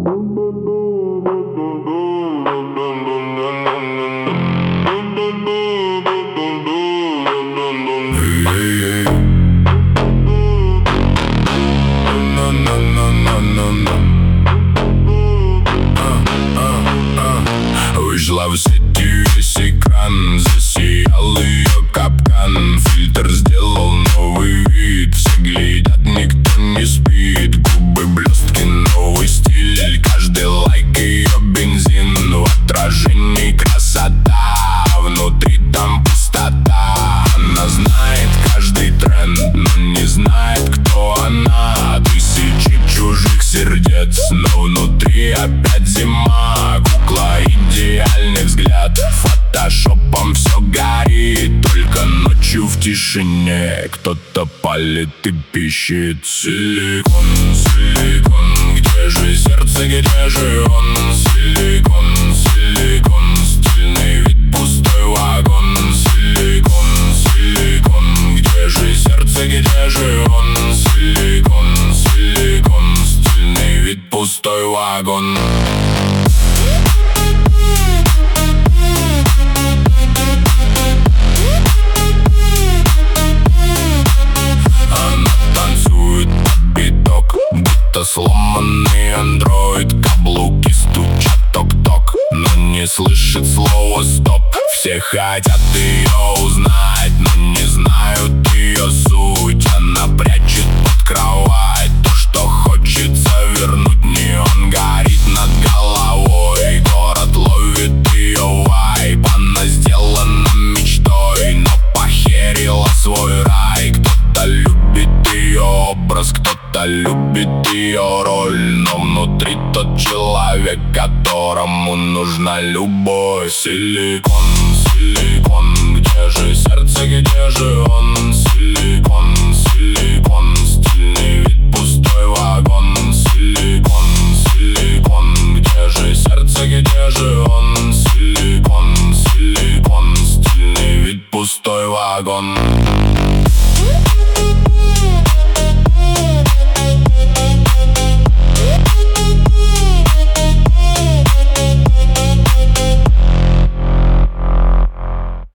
Вышла в сети, весь экран засиял ее капкан. Фильтр сделал новый вид, все глядят, никто не спит. Губы, блестки, новый стиль, каждый лайк ее бензин. В отражении красота, внутри там пустота. Она знает каждый тренд, но не знает, кто она. Тысячи чужих сердец, но внутри опять зима. Кукла, идеальный взгляд, фотошопом все горит. Только ночью в тишине кто-то палит и пищит. Силикон, силикон, где же сердце, где же он? Силикон, силикон, стильный вид, пустой вагон. Силикон, силикон, где же сердце, где же он? Силикон, силикон, стильный вид, пустой вагон. Сломанный андроид, каблуки стучат ток-ток, но не слышит слова стоп. Все хотят ее узнать, но не знают ее суть. Она прячет под кровать то, что хочется вернуть. Неон горит над головой, город ловит ее вайб. Она сделана мечтой, но похерила свой рай. Кто-то любит ее образ, кто-то любит ее роль, но внутри тот человек, которому нужна любовь. Силикон, силикон, где же сердце, где же он? Силикон, силикон, стильный вид, пустой вагон. Силикон, силикон, где же сердце, где же он?